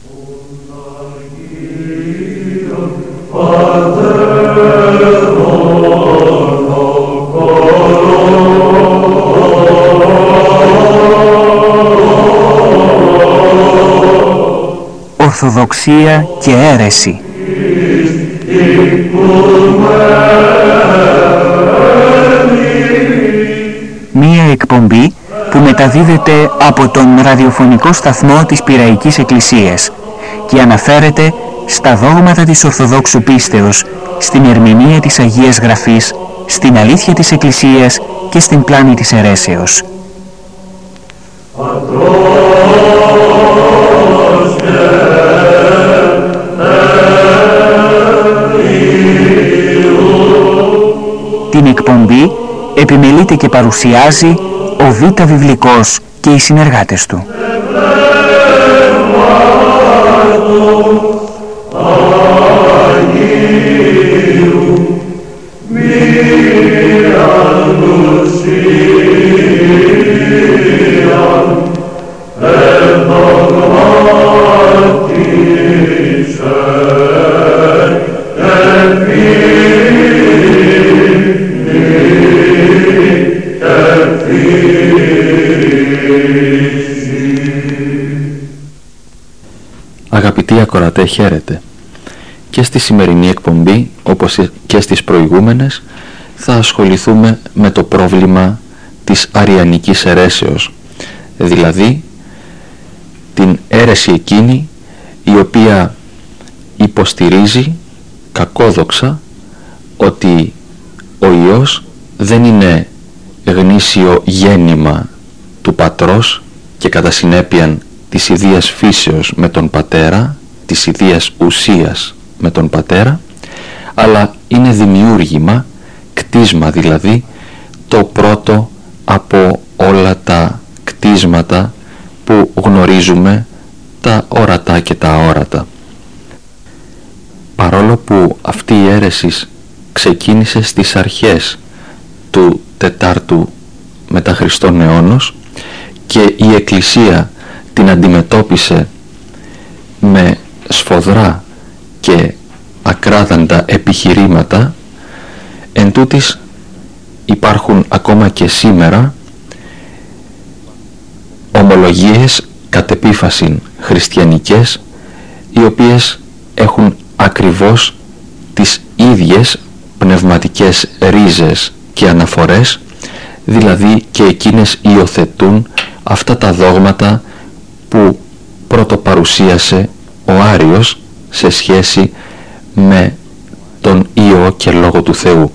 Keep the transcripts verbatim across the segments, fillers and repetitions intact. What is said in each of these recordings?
Ορθοδοξία και αίρεση. Μία εκπομπή που μεταδίδεται από τον ραδιοφωνικό σταθμό της Πειραϊκής Εκκλησίας και αναφέρεται στα δόγματα της Ορθοδόξου πίστεως, στην ερμηνεία της Αγίας Γραφής, στην αλήθεια της Εκκλησίας και στην πλάνη της αιρέσεως. Την εκπομπή επιμελείται και παρουσιάζει ο Β' Βιβλικός και οι συνεργάτες του. Αγαπητοί ακροατέ, χαίρετε. Και στη σημερινή εκπομπή, όπως και στις προηγούμενες, θα ασχοληθούμε με το πρόβλημα της αριανικής αιρέσεως, δηλαδή την αίρεση εκείνη η οποία υποστηρίζει κακόδοξα ότι ο Υιός δεν είναι γνήσιο γέννημα του Πατρός και κατά συνέπειαν της ιδίας φύσεως με τον Πατέρα, της ιδίας ουσίας με τον Πατέρα, αλλά είναι δημιούργημα, κτίσμα δηλαδή, το πρώτο από όλα τα κτίσματα που γνωρίζουμε, τα ορατά και τα αόρατα. Παρόλο που αυτή η αίρεση ξεκίνησε στις αρχές του τετάρτου μετά Χριστόν αιώνος και η Εκκλησία την αντιμετώπισε με σφοδρά και ακράδαντα επιχειρήματα, εντούτοις υπάρχουν ακόμα και σήμερα ομολογίες κατ' επίφασιν χριστιανικές, οι οποίες έχουν ακριβώς τις ίδιες πνευματικές ρίζες και αναφορές, δηλαδή και εκείνες υιοθετούν αυτά τα δόγματα που πρώτο παρουσίασε ο Άριος σε σχέση με τον Υιό και Λόγο του Θεού.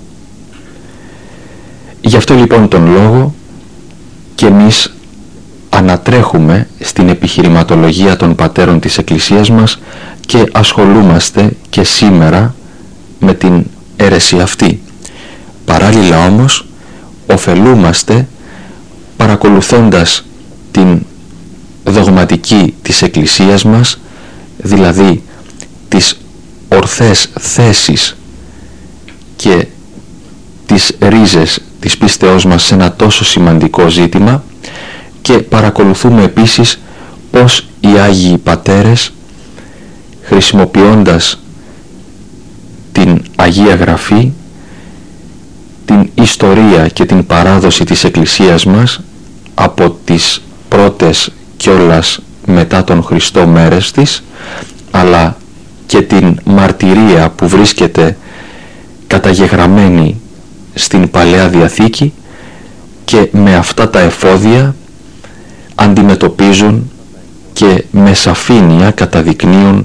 Γι' αυτό λοιπόν τον λόγο και εμείς ανατρέχουμε στην επιχειρηματολογία των πατέρων της Εκκλησίας μας και ασχολούμαστε και σήμερα με την αίρεση αυτή. Παράλληλα όμως ωφελούμαστε παρακολουθώντας την δογματική της Εκκλησίας μας, δηλαδή τις ορθές θέσεις και τις ρίζες της πίστεώς μας σε ένα τόσο σημαντικό ζήτημα, και παρακολουθούμε επίσης πως οι Άγιοι Πατέρες, χρησιμοποιώντας την Αγία Γραφή, την ιστορία και την παράδοση της Εκκλησίας μας από τις πρώτες κιόλας μετά τον Χριστό μέρες της, αλλά και την μαρτυρία που βρίσκεται καταγεγραμμένη στην Παλαιά Διαθήκη, και με αυτά τα εφόδια αντιμετωπίζουν και με σαφήνεια καταδεικνύουν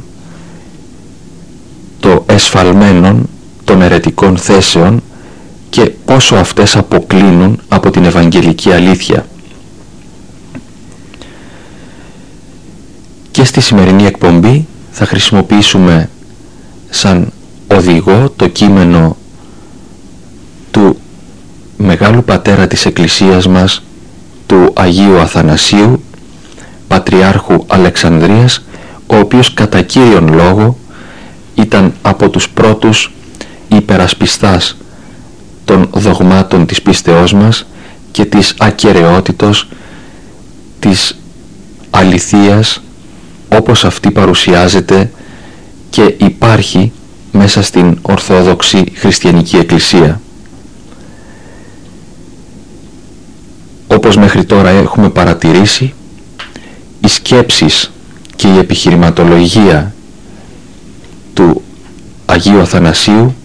το εσφαλμένον των αιρετικών θέσεων και πόσο αυτές αποκλίνουν από την Ευαγγελική αλήθεια. Και στη σημερινή εκπομπή θα χρησιμοποιήσουμε σαν οδηγό το κείμενο του Μεγάλου Πατέρα της Εκκλησίας μας, του Αγίου Αθανασίου, Πατριάρχου Αλεξανδρίας, ο οποίος κατά κύριον λόγο ήταν από τους πρώτους υπερασπιστάς των δογμάτων της πίστεώς μας και της ακεραιότητος, της αληθείας όπως αυτή παρουσιάζεται και υπάρχει μέσα στην Ορθόδοξη Χριστιανική Εκκλησία. Όπως μέχρι τώρα έχουμε παρατηρήσει, οι σκέψεις και η επιχειρηματολογία του Αγίου Αθανασίου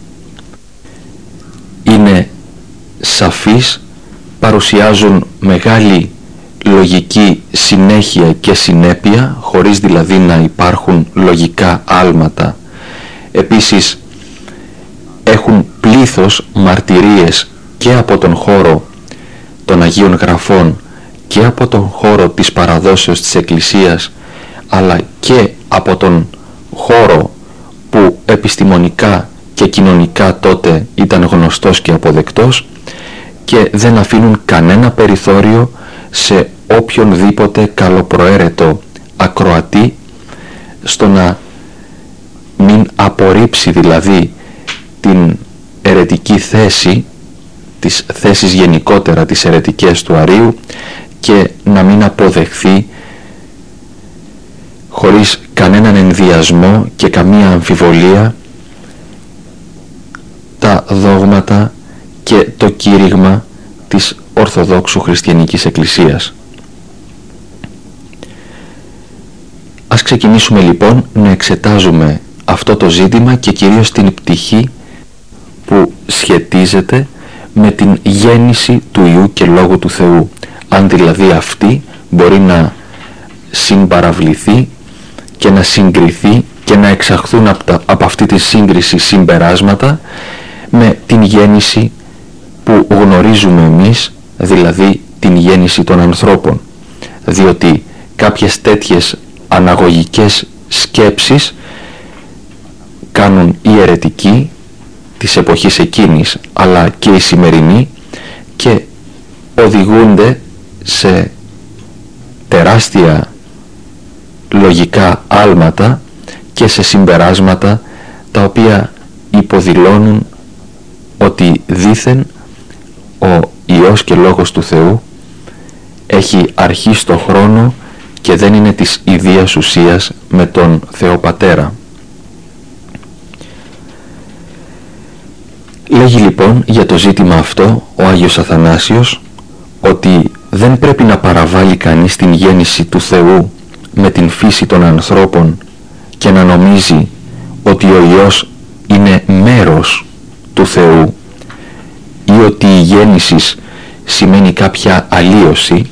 είναι σαφείς, παρουσιάζουν μεγάλη λογική συνέχεια και συνέπεια, χωρίς δηλαδή να υπάρχουν λογικά άλματα. Επίσης έχουν πλήθος μαρτυρίες και από τον χώρο των Αγίων Γραφών και από τον χώρο της παραδόσεως της Εκκλησίας, αλλά και από τον χώρο που επιστημονικά και κοινωνικά τότε ήταν γνωστός και αποδεκτός, και δεν αφήνουν κανένα περιθώριο σε οποιονδήποτε καλοπροαίρετο ακροατή στο να μην απορρίψει δηλαδή την αιρετική θέση, τις θέσεις γενικότερα τις αιρετικές του Αρείου, και να μην αποδεχθεί χωρίς κανέναν ενδιασμό και καμία αμφιβολία τα δόγματα και το κήρυγμα της Ορθοδόξου Χριστιανικής Εκκλησίας. Ας ξεκινήσουμε λοιπόν να εξετάζουμε αυτό το ζήτημα και κυρίως την πτυχή που σχετίζεται με την γέννηση του Υιού και Λόγου του Θεού. Αν δηλαδή αυτή μπορεί να συμπαραβληθεί και να συγκριθεί και να εξαχθούν από, τα, από αυτή τη σύγκριση συμπεράσματα με την γέννηση που γνωρίζουμε εμείς, δηλαδή την γέννηση των ανθρώπων. Διότι κάποιες τέτοιες αναγωγικές σκέψεις κάνουν οι αιρετικοί της εποχής εκείνης, αλλά και οι σημερινοί, και οδηγούνται σε τεράστια λογικά άλματα και σε συμπεράσματα τα οποία υποδηλώνουν ότι δήθεν ο Υιός και Λόγος του Θεού έχει αρχή στο χρόνο και δεν είναι της ιδίας ουσίας με τον Θεό Πατέρα. Λέγει λοιπόν για το ζήτημα αυτό ο Άγιος Αθανάσιος ότι δεν πρέπει να παραβάλει κανείς την γέννηση του Θεού με την φύση των ανθρώπων και να νομίζει ότι ο Υιός είναι μέρος του Θεού ή ότι η γέννηση σημαίνει κάποια αλλίωση,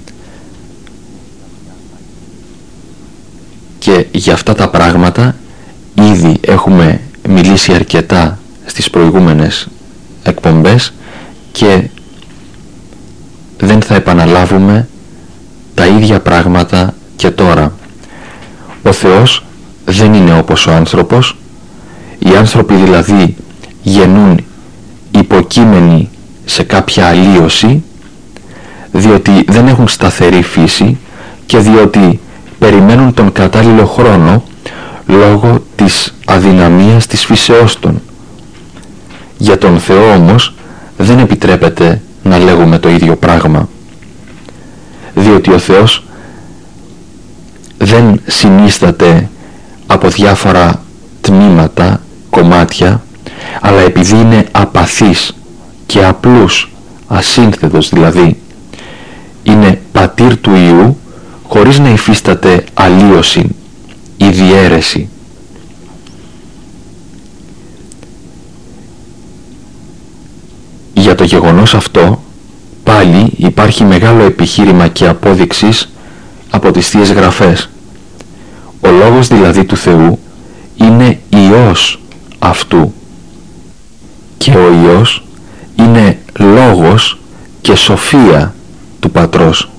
και για αυτά τα πράγματα ήδη έχουμε μιλήσει αρκετά στις προηγούμενες εκπομπές και δεν θα επαναλάβουμε τα ίδια πράγματα και τώρα. Ο Θεός δεν είναι όπως ο άνθρωπος. Οι άνθρωποι δηλαδή γεννούν υποκείμενοι σε κάποια αλλίωση, διότι δεν έχουν σταθερή φύση και διότι περιμένουν τον κατάλληλο χρόνο λόγω της αδυναμίας της φύσεώς των. Για τον Θεό όμως δεν επιτρέπεται να λέγουμε το ίδιο πράγμα, διότι ο Θεός δεν συνίσταται από διάφορα τμήματα, κομμάτια, αλλά επειδή είναι απαθής και απλούς, ασύνθετος δηλαδή, είναι πατήρ του Υιού χωρίς να υφίσταται αλλίωση ή διαίρεση. Για το γεγονός αυτό πάλι υπάρχει μεγάλο επιχείρημα και απόδειξης από τις Θείες Γραφές. Ο Λόγος δηλαδή του Θεού είναι Υιός αυτού και ο Υιός είναι Λόγος και σοφία του Πατρός.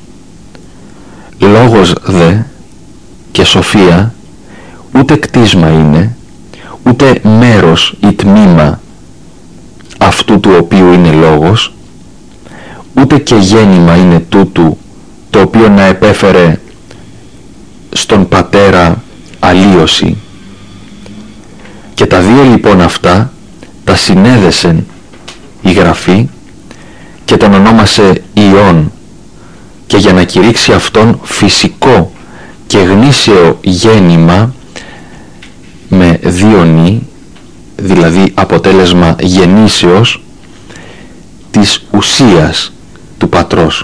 Λόγος δε και σοφία ούτε κτίσμα είναι, ούτε μέρος ή τμήμα αυτού του οποίου είναι Λόγος, ούτε και γέννημα είναι τούτου το οποίο να επέφερε στον Πατέρα αλλίωση. Και τα δύο λοιπόν αυτά τα συνέδεσεν η Γραφή και τον ονόμασε Υιόν, και για να κηρύξει αυτόν φυσικό και γνήσιο γέννημα με δύο νη, δηλαδή αποτέλεσμα γεννήσεως της ουσίας του πατρός.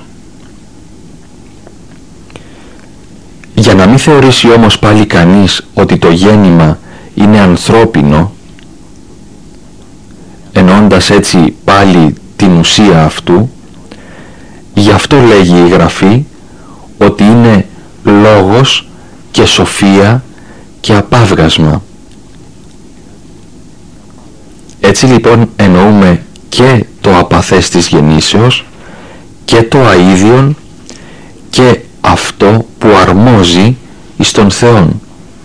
Για να μην θεωρήσει όμως πάλι κανείς ότι το γέννημα είναι ανθρώπινο, εννοώντας έτσι πάλι την ουσία αυτού, γι' αυτό λέγει η Γραφή ότι είναι λόγος και σοφία και απάβγασμα. Έτσι λοιπόν εννοούμε και το απαθές της γεννήσεως και το αΐδιον και αυτό που αρμόζει εις τον Θεόν.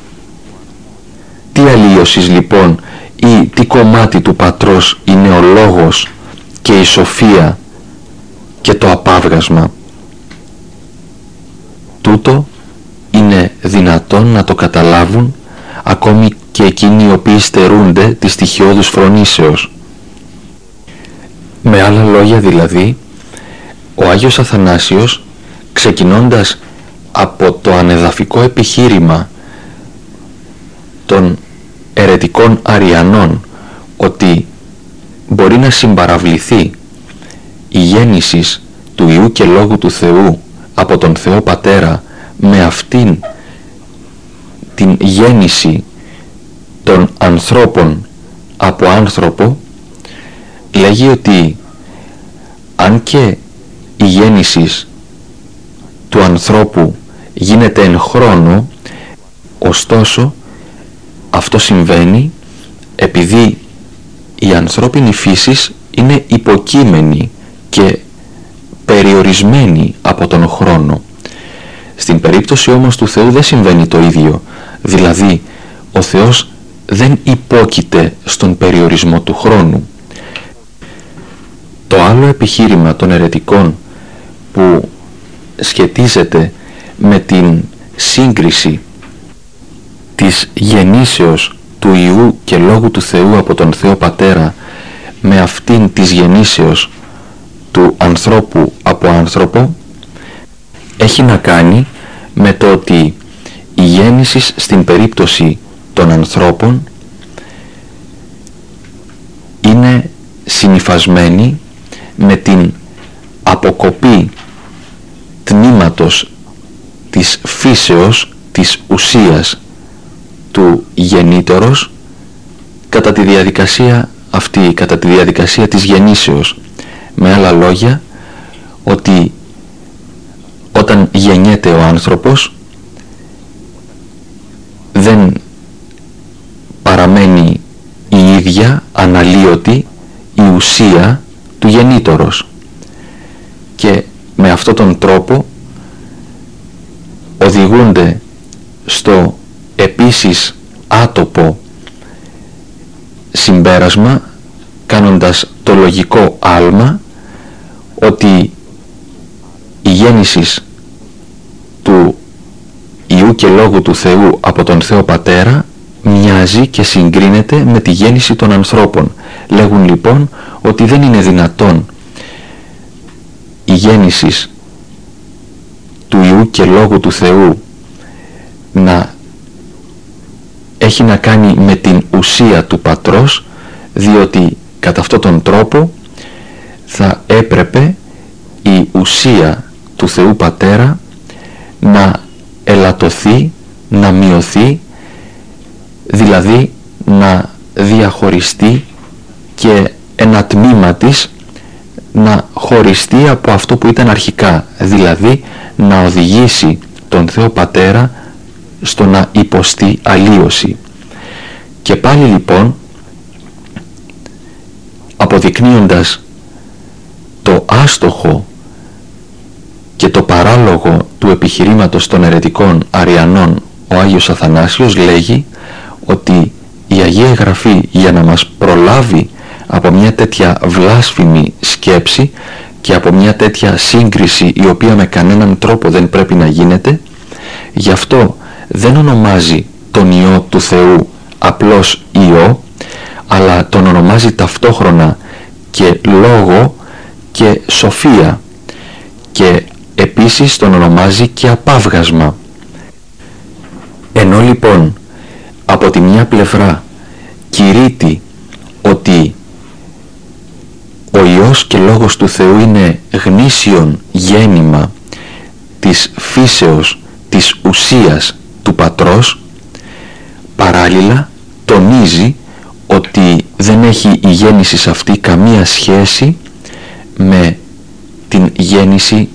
Τι αλλίωσης λοιπόν ή τι κομμάτι του πατρός είναι ο λόγος και η σοφία και το απάβγασμα? Τούτο είναι δυνατόν να το καταλάβουν ακόμη και εκείνοι οι οποίοι στερούνται της στοιχειώδους φρονήσεως. Με άλλα λόγια δηλαδή, ο Άγιος Αθανάσιος, ξεκινώντας από το ανεδαφικό επιχείρημα των αιρετικών Αριανών ότι μπορεί να συμπαραβληθεί η γέννηση του Υιού και Λόγου του Θεού από τον Θεό Πατέρα με αυτήν την γέννηση των ανθρώπων από άνθρωπο, λέγει ότι αν και η γέννηση του ανθρώπου γίνεται εν χρόνο, ωστόσο αυτό συμβαίνει επειδή η ανθρώπινη φύση είναι υποκείμενη και περιορισμένη από τον χρόνο. Στην περίπτωση όμως του Θεού δεν συμβαίνει το ίδιο, δηλαδή ο Θεός δεν υπόκειται στον περιορισμό του χρόνου. Το άλλο επιχείρημα των αιρετικών που σχετίζεται με την σύγκριση της γεννήσεως του Υιού και Λόγου του Θεού από τον Θεό Πατέρα με αυτήν της γεννήσεως του ανθρώπου από άνθρωπο έχει να κάνει με το ότι η γέννηση στην περίπτωση των ανθρώπων είναι συνυφασμένη με την αποκοπή τμήματος της φύσεως, της ουσίας του γεννήτερος κατά τη διαδικασία αυτή, κατά τη διαδικασία της γεννήσεως. Με άλλα λόγια, ότι όταν γεννιέται ο άνθρωπος δεν παραμένει η ίδια αναλύωτη η ουσία του γεννήτερος, και με αυτόν τον τρόπο οδηγούνται στο επίσης άτοπο συμπέρασμα, κάνοντας το λογικό άλμα ότι η γέννηση του Υιού και Λόγου του Θεού από τον Θεό Πατέρα μοιάζει και συγκρίνεται με τη γέννηση των ανθρώπων. Λέγουν λοιπόν ότι δεν είναι δυνατόν η γέννηση του Υιού και Λόγου του Θεού να έχει να κάνει με την ουσία του πατρός, διότι κατά αυτόν τον τρόπο θα έπρεπε η ουσία του Θεού Πατέρα να ελαττωθεί, να μειωθεί, δηλαδή να διαχωριστεί και ένα τμήμα της να χωριστεί από αυτό που ήταν αρχικά, δηλαδή να οδηγήσει τον Θεό Πατέρα στο να υποστεί αλλίωση. Και πάλι λοιπόν, αποδεικνύοντας το άστοχο και το παράλογο του επιχειρήματος των αιρετικών Αριανών, ο Άγιος Αθανάσιος λέγει ότι η Αγία Γραφή, για να μας προλάβει από μια τέτοια βλάσφημη σκέψη και από μια τέτοια σύγκριση η οποία με κανέναν τρόπο δεν πρέπει να γίνεται, γι' αυτό δεν ονομάζει τον Υιό του Θεού απλώς Υιό, αλλά τον ονομάζει ταυτόχρονα και Λόγο και Σοφία, και επίσης τον ονομάζει και απάβγασμα. λοιπόν από τη μια πλευρά κηρύττει ότι ο Υιός και Λόγος του Θεού είναι γνήσιον γέννημα της φύσεως, της ουσίας του Πατρός, παράλληλα τονίζει ότι δεν έχει η γέννηση αυτή καμία σχέση με την γέννηση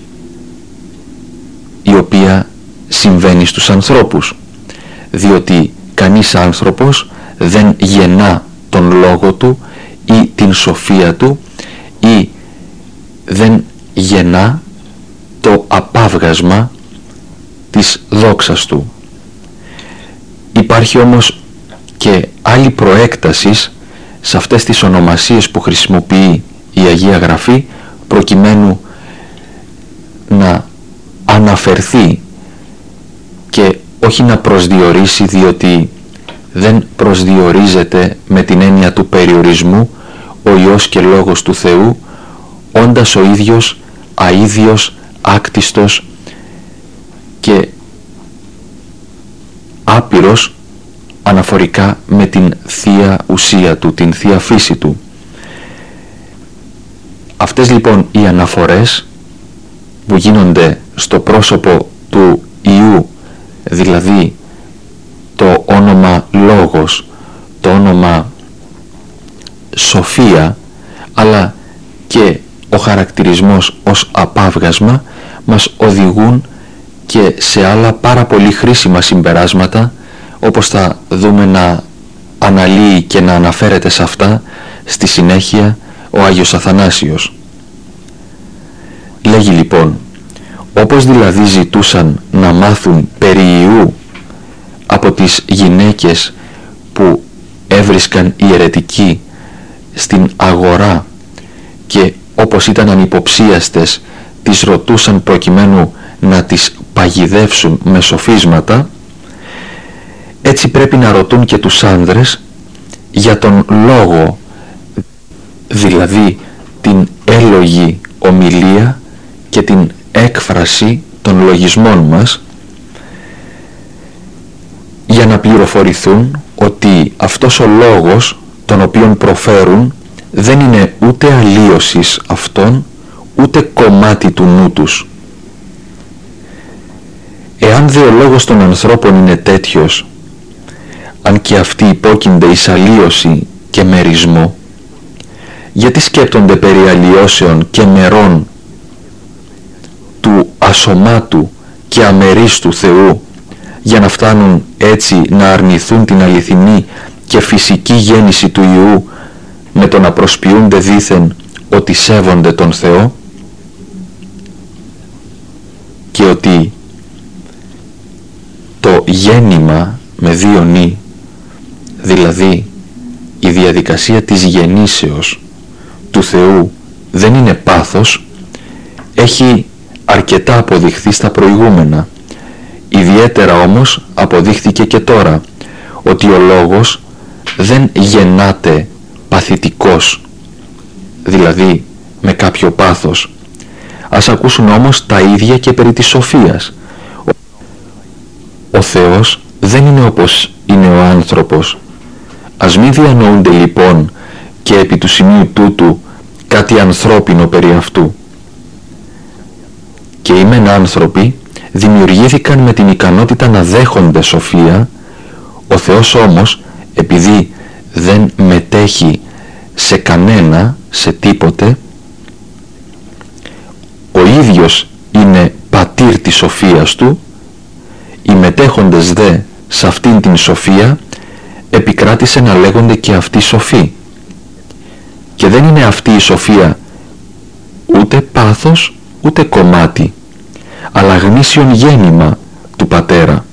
η οποία συμβαίνει στους ανθρώπους, διότι κανείς άνθρωπος δεν γεννά τον λόγο του ή την σοφία του ή δεν γεννά το απάβγασμα της δόξας του. Υπάρχει όμως και άλλη προέκταση σε αυτές τις ονομασίες που χρησιμοποιεί η Αγία Γραφή, προκειμένου να αναφερθεί και όχι να προσδιορίσει, διότι δεν προσδιορίζεται με την έννοια του περιορισμού ο Υιός και Λόγος του Θεού, όντας ο ίδιος αίδιος, άκτιστος και άπειρος αναφορικά με την θεία ουσία του, την θεία φύση του. Αυτές λοιπόν οι αναφορές που γίνονται στο πρόσωπο του Υιού, δηλαδή το όνομα Λόγος, το όνομα Σοφία, αλλά και ο χαρακτηρισμός ως απάβγασμα, μας οδηγούν και σε άλλα πάρα πολύ χρήσιμα συμπεράσματα, όπως θα δούμε να αναλύει και να αναφέρεται σε αυτά στη συνέχεια ο Άγιος Αθανάσιος. Λέγει λοιπόν, όπως δηλαδή ζητούσαν να μάθουν περί Υιού από τις γυναίκες που έβρισκαν οι αιρετικοί στην αγορά και όπως ήταν ανυποψίαστες τις ρωτούσαν προκειμένου να τις παγιδεύσουν με σοφίσματα, έτσι πρέπει να ρωτούν και τους άνδρες για τον λόγο, δηλαδή την έλογη ομιλία και την έκφραση των λογισμών μας, για να πληροφορηθούν ότι αυτός ο λόγος τον οποίον προφέρουν δεν είναι ούτε αλλίωσης αυτών, ούτε κομμάτι του νου τους. Εάν δε ο λόγος των ανθρώπων είναι τέτοιος, αν και αυτοί υπόκεινται εις αλλίωση και μερισμό, γιατί σκέπτονται περί αλλοιώσεων και μερών του ασωμάτου και αμερίστου Θεού, για να φτάνουν έτσι να αρνηθούν την αληθινή και φυσική γέννηση του Υιού με το να προσποιούνται δήθεν ότι σέβονται τον Θεό και ότι το γέννημα με δύο νη, δηλαδή η διαδικασία της γεννήσεως του Θεού δεν είναι πάθος, έχει αρκετά αποδειχθεί στα προηγούμενα. Ιδιαίτερα όμως αποδείχθηκε και τώρα ότι ο λόγος δεν γεννάται παθητικός, δηλαδή με κάποιο πάθος. Ας ακούσουν όμως τα ίδια και περί της σοφίας. Ο Θεός δεν είναι όπως είναι ο άνθρωπος. Ας μην διανοούνται λοιπόν και επί του σημείου τούτου κάτι ανθρώπινο περί αυτού. Και οι μεν άνθρωποι δημιουργήθηκαν με την ικανότητα να δέχονται σοφία, ο Θεός όμως, επειδή δεν μετέχει σε κανένα, σε τίποτε, ο ίδιος είναι πατήρ της σοφίας του, οι μετέχοντες δε σε αυτήν την σοφία επικράτησε να λέγονται και αυτοί σοφοί. Και δεν είναι αυτή η σοφία ούτε πάθος ούτε κομμάτι, αλλά γνήσιον γέννημα του Πατέρα.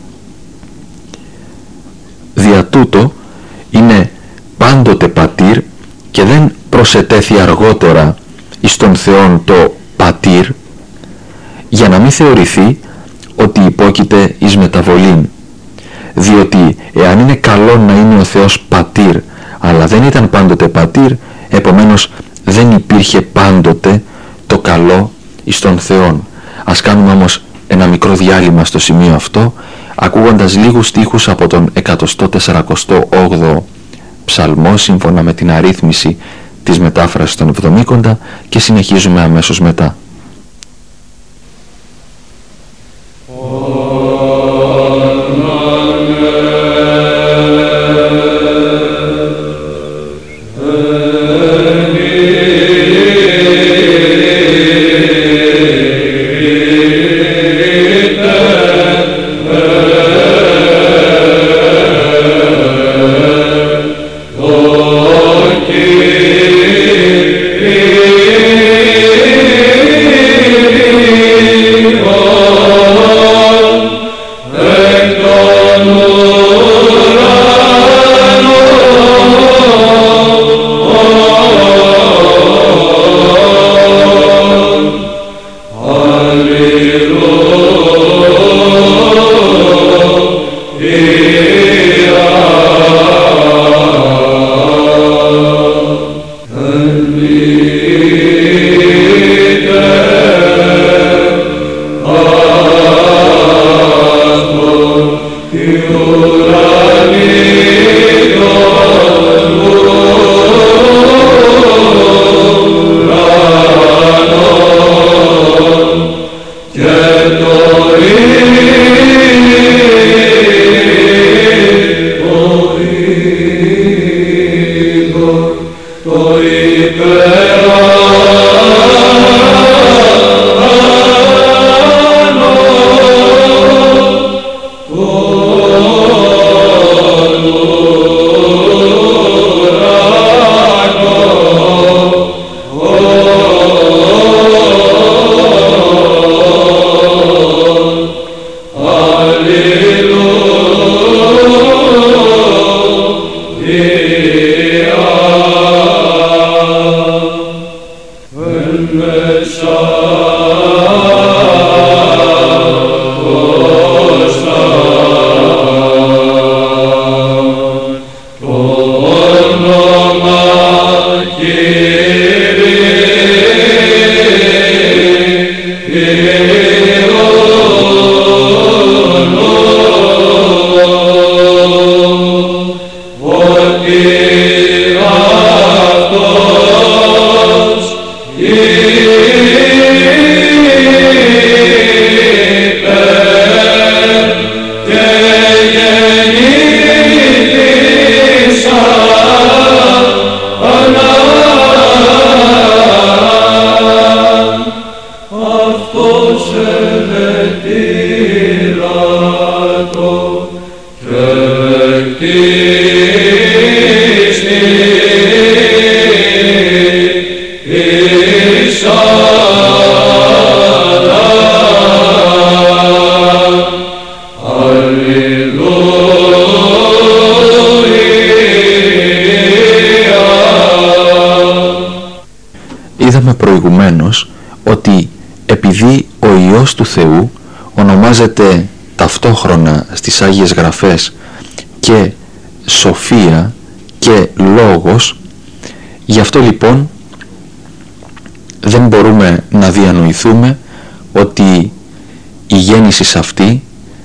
Δια τούτο είναι πάντοτε πατήρ και δεν προσετέθη αργότερα εις τον Θεόν το πατήρ, για να μην θεωρηθεί ότι υπόκειται εις μεταβολήν. Διότι εάν είναι καλό να είναι ο Θεός πατήρ, αλλά δεν ήταν πάντοτε πατήρ, επομένως δεν υπήρχε πάντοτε το καλό εις τον Θεόν. Ας κάνουμε όμως ένα μικρό διάλειμμα στο σημείο αυτό, ακούγοντας λίγους στίχους από τον εκατόν σαράντα όγδοο ψαλμό σύμφωνα με την αρρύθμιση της μετάφρασης των Εβδομήκοντα και συνεχίζουμε αμέσως μετά. Προηγουμένως ότι επειδή ο Υιός του Θεού ονομάζεται ταυτόχρονα στις Άγιες Γραφές και Σοφία και Λόγος, γι' αυτό λοιπόν δεν μπορούμε να διανοηθούμε ότι η γέννηση αυτή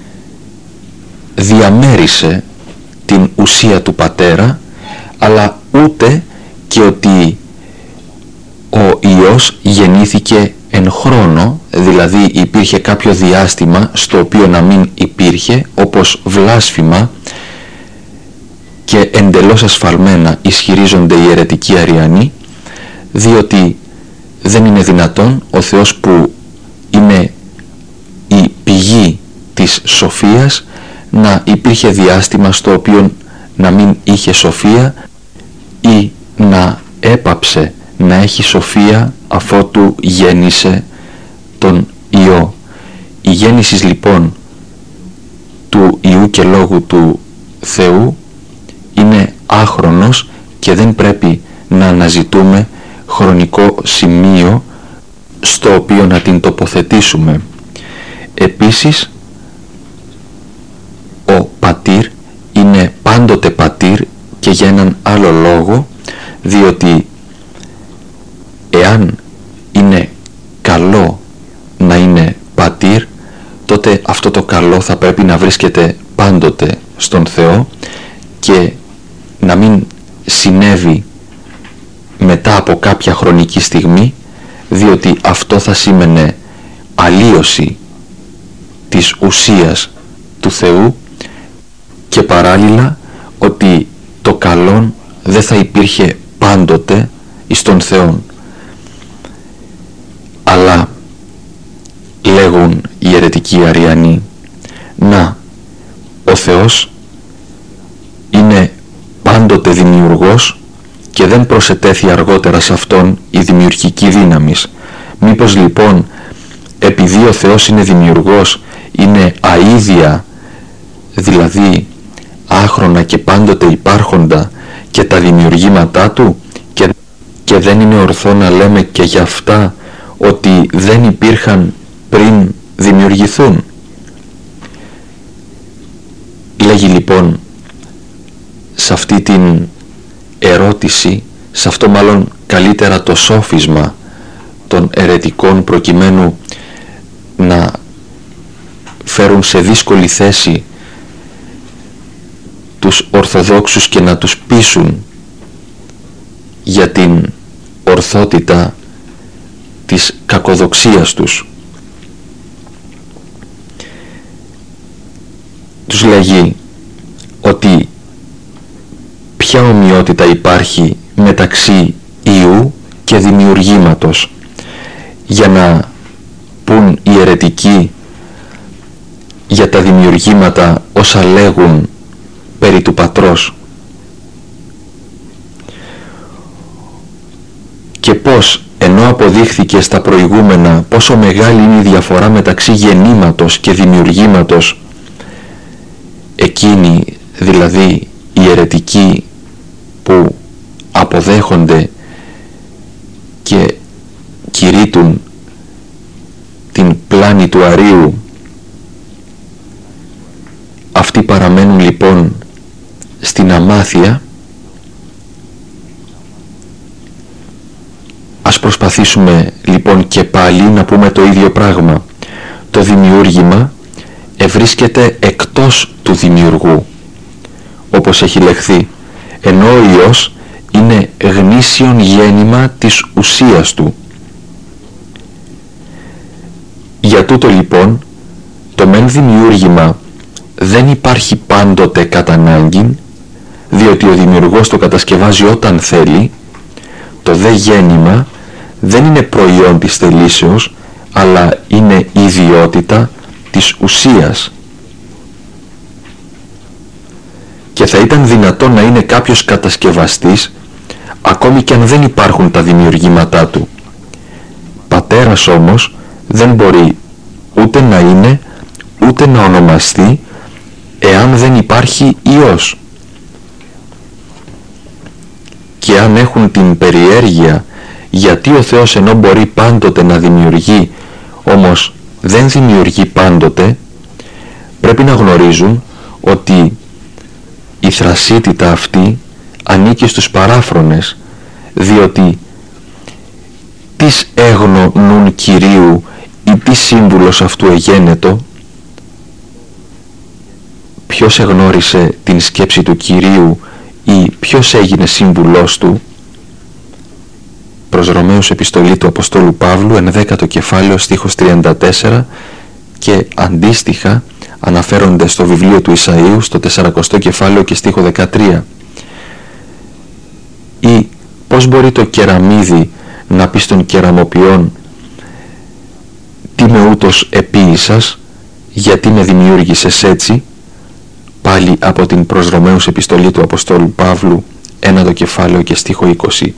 διαμέρισε την ουσία του Πατέρα, αλλά ούτε και ότι ο Υιός γεννήθηκε εν χρόνο, δηλαδή υπήρχε κάποιο διάστημα στο οποίο να μην υπήρχε, όπως βλάσφημα και εντελώς ασφαλμένα ισχυρίζονται οι αιρετικοί Αριανοί, διότι δεν είναι δυνατόν ο Θεός που είναι η πηγή της σοφίας να υπήρχε διάστημα στο οποίο να μην είχε σοφία ή να έπαψε να έχει σοφία αφότου γέννησε τον Υιό. Η γέννηση λοιπόν του Υιού και Λόγου του Θεού είναι άχρονος και δεν πρέπει να αναζητούμε χρονικό σημείο στο οποίο να την τοποθετήσουμε. Επίσης, ο πατήρ είναι πάντοτε πατήρ και για έναν άλλο λόγο, διότι εάν είναι καλό να είναι πατήρ, τότε αυτό το καλό αυτό θα πρέπει να βρίσκεται πάντοτε στον Θεό και να μην συνέβη μετά από κάποια χρονική στιγμή, διότι αυτό θα σήμαινε αλλίωση της ουσίας του Θεού και παράλληλα ότι το καλόν δεν θα υπήρχε πάντοτε εις τον Θεόν. Αλλά λέγουν οι αιρετικοί Αριανοί, να, ο Θεός είναι πάντοτε δημιουργός και δεν προσετέθη αργότερα σε Αυτόν η δημιουργική δύναμη. Μήπως λοιπόν επειδή ο Θεός είναι δημιουργός, είναι αίδια, δηλαδή άχρονα και πάντοτε υπάρχοντα και τα δημιουργήματά Του, και, και δεν είναι ορθό να λέμε και για αυτά ότι δεν υπήρχαν πριν δημιουργηθούν? Λέγει λοιπόν σε αυτή την ερώτηση, σε αυτό μάλλον καλύτερα το σόφισμα των αιρετικών, προκειμένου να φέρουν σε δύσκολη θέση τους Ορθοδόξους και να τους πείσουν για την ορθότητα της κακοδοξίας τους. Τους λέγει ότι ποια ομοιότητα υπάρχει μεταξύ Υιού και δημιουργήματος, για να πουν οι αιρετικοί για τα δημιουργήματα όσα λέγουν περί του Πατρός. Και πως, ενώ αποδείχθηκε στα προηγούμενα πόσο μεγάλη είναι η διαφορά μεταξύ γεννήματος και δημιουργήματος, εκείνοι δηλαδή οι αιρετικοί που αποδέχονται και κηρύττουν την πλάνη του Αρείου, αυτοί παραμένουν λοιπόν στην αμάθεια. Ας προσπαθήσουμε λοιπόν και πάλι να πούμε το ίδιο πράγμα. Το δημιούργημα ευρίσκεται εκτός του δημιουργού, όπως έχει λεχθεί, ενώ ο Υιός είναι γνήσιον γέννημα της ουσίας Του. Για τούτο λοιπόν το μεν δημιούργημα δεν υπάρχει πάντοτε κατά ανάγκην, διότι ο δημιουργός το κατασκευάζει όταν θέλει. Το δε γέννημα δεν είναι προϊόν της θελήσεως, αλλά είναι ιδιότητα της ουσίας. Και θα ήταν δυνατόν να είναι κάποιος κατασκευαστής ακόμη και αν δεν υπάρχουν τα δημιουργήματά του. Πατέρας όμως δεν μπορεί ούτε να είναι ούτε να ονομαστεί εάν δεν υπάρχει Υιός. Και αν έχουν την περιέργεια γιατί ο Θεός ενώ μπορεί πάντοτε να δημιουργεί, όμως δεν δημιουργεί πάντοτε, πρέπει να γνωρίζουν ότι η θρασίτητα αυτή ανήκει στους παράφρονες, διότι τις έγνω νουν Κυρίου ή τι σύμβουλος αυτού εγένετο. Ποιος εγνώρισε την σκέψη του Κυρίου ή ποιος έγινε σύμβουλός Του? Προς Ρωμαίους επιστολή του Αποστόλου Παύλου, ενδέκατο κεφάλαιο, στίχος τριάντα τέσσερα, και αντίστοιχα αναφέρονται στο βιβλίο του Ισαΐου, στο τεσσαρακοστό κεφάλαιο και στίχο δεκατρία. Ή πώς μπορεί το κεραμίδι να πει στον κεραμοποιόν, τι με ούτως επίησας, γιατί με δημιούργησες έτσι? Πάλι από την προς Ρωμαίους επιστολή του Αποστόλου Παύλου, ένατο κεφάλαιο και στίχο είκοσι.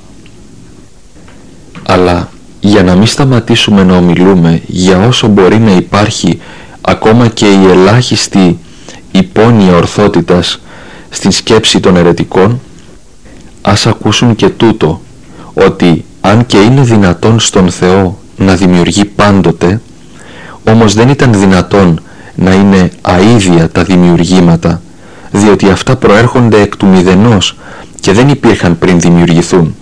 Αλλά για να μην σταματήσουμε να ομιλούμε για όσο μπορεί να υπάρχει ακόμα και η ελάχιστη υπόνοια ορθότητας στην σκέψη των αιρετικών, ας ακούσουν και τούτο, ότι αν και είναι δυνατόν στον Θεό να δημιουργεί πάντοτε, όμως δεν ήταν δυνατόν να είναι αίδια τα δημιουργήματα, διότι αυτά προέρχονται εκ του μηδενός και δεν υπήρχαν πριν δημιουργηθούν.